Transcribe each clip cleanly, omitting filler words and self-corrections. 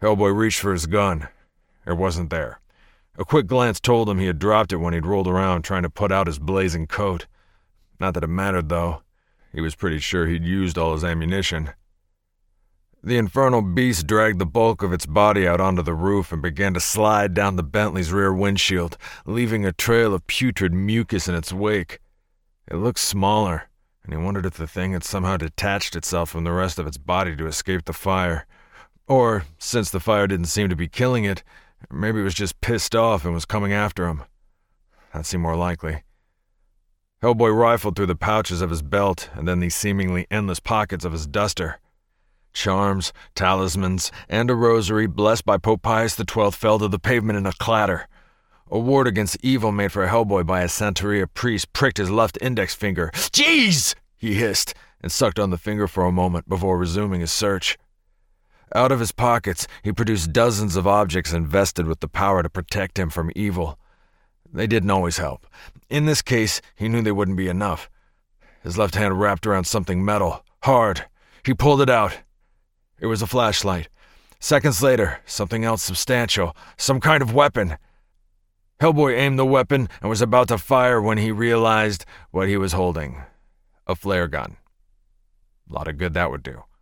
Hellboy reached for his gun. It wasn't there. A quick glance told him he had dropped it when he'd rolled around trying to put out his blazing coat. Not that it mattered, though. He was pretty sure he'd used all his ammunition. The infernal beast dragged the bulk of its body out onto the roof and began to slide down the Bentley's rear windshield, leaving a trail of putrid mucus in its wake. It looked smaller, and he wondered if the thing had somehow detached itself from the rest of its body to escape the fire. Or, since the fire didn't seem to be killing it, maybe it was just pissed off and was coming after him. That seemed more likely. Hellboy rifled through the pouches of his belt and then the seemingly endless pockets of his duster. Charms, talismans, and a rosary blessed by Pope Pius XII fell to the pavement in a clatter. A ward against evil made for Hellboy by a Santeria priest pricked his left index finger. "Jeez!" he hissed, and sucked on the finger for a moment before resuming his search. Out of his pockets, he produced dozens of objects invested with the power to protect him from evil. They didn't always help. In this case, he knew they wouldn't be enough. His left hand wrapped around something metal, hard. He pulled it out. It was a flashlight. Seconds later, something else substantial, some kind of weapon. Hellboy aimed the weapon and was about to fire when he realized what he was holding. A flare gun. A lot of good that would do.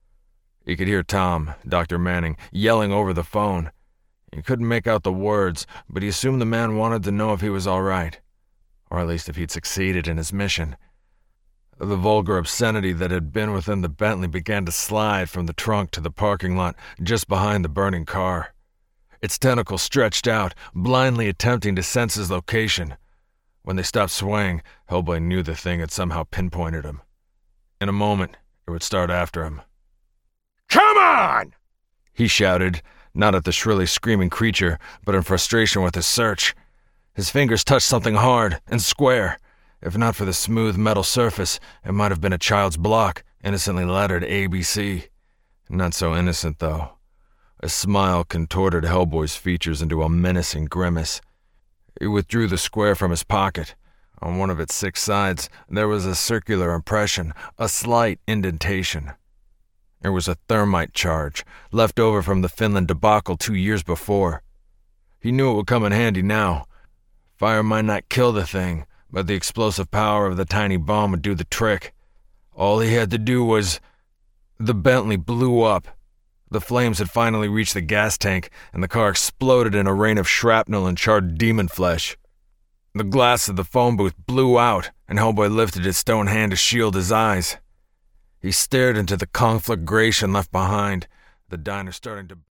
He could hear Tom, Dr. Manning, yelling over the phone. He couldn't make out the words, but he assumed the man wanted to know if he was all right, or at least if he'd succeeded in his mission. The vulgar obscenity that had been within the Bentley began to slide from the trunk to the parking lot just behind the burning car. Its tentacles stretched out, blindly attempting to sense his location. When they stopped swaying, Hellboy knew the thing had somehow pinpointed him. In a moment, it would start after him. "Come on!" he shouted, not at the shrilly screaming creature, but in frustration with his search. His fingers touched something hard and square. If not for the smooth metal surface, it might have been a child's block, innocently lettered ABC. Not so innocent, though. A smile contorted Hellboy's features into a menacing grimace. He withdrew the square from his pocket. On one of its 6 sides, there was a circular impression, a slight indentation. It was a thermite charge, left over from the Finland debacle 2 years before. He knew it would come in handy now. Fire might not kill the thing, but the explosive power of the tiny bomb would do the trick. All he had to do was... The Bentley blew up. The flames had finally reached the gas tank, and the car exploded in a rain of shrapnel and charred demon flesh. The glass of the phone booth blew out, and Hellboy lifted his stone hand to shield his eyes. He stared into the conflagration left behind, the diner starting to...